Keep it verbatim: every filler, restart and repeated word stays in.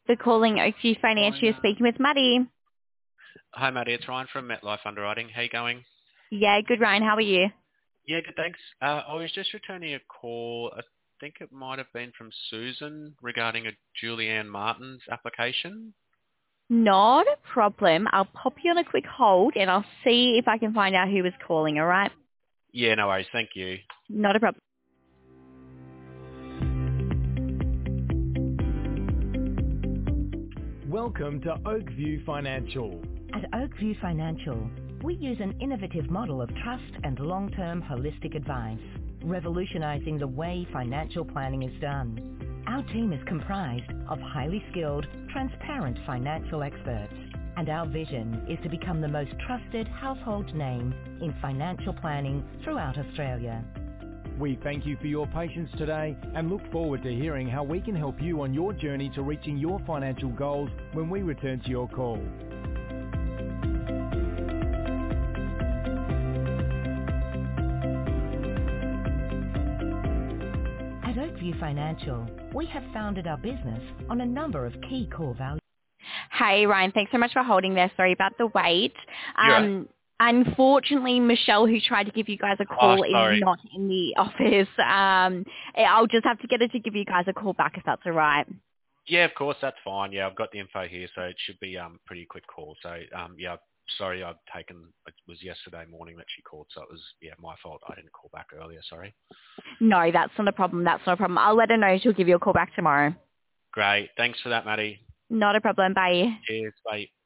For calling Oakview Financial, you're speaking with Maddie. Hi, Maddie. It's Ryan from MetLife Underwriting. How you going? Yeah, good, Ryan. How are you? Yeah, good, thanks. Uh, I was just returning a call. I think it might have been from Susan regarding a Julianne Martin's application. Not a problem. I'll pop you on a quick hold and I'll see if I can find out who was calling, all right? Yeah, no worries. Thank you. Not a problem. Welcome to Oakview Financial. At Oakview Financial, we use an innovative model of trust and long-term holistic advice, revolutionizing the way financial planning is done. Our team is comprised of highly skilled, transparent financial experts, and our vision is to become the most trusted household name in financial planning throughout Australia. We thank you for your patience today and look forward to hearing how we can help you on your journey to reaching your financial goals when we return to your call. At Oakview Financial, we have founded our business on a number of key core values. Hey, Ryan, thanks so much for holding there. Sorry about the wait. You're right. Um, unfortunately, Michelle, who tried to give you guys a Oh, call, is sorry. not in the office. Um, I'll just have to get her to give you guys a call back if that's all right. Yeah, of course. That's fine. Yeah, I've got the info here, so it should be um pretty quick call. So um yeah, sorry, I've taken. It was yesterday morning that she called, so it was yeah my fault. I didn't call back earlier. Sorry. No, that's not a problem. That's not a problem. I'll let her know. She'll give you a call back tomorrow. Great. Thanks for that, Maddie. Not a problem. Bye. Cheers. Bye.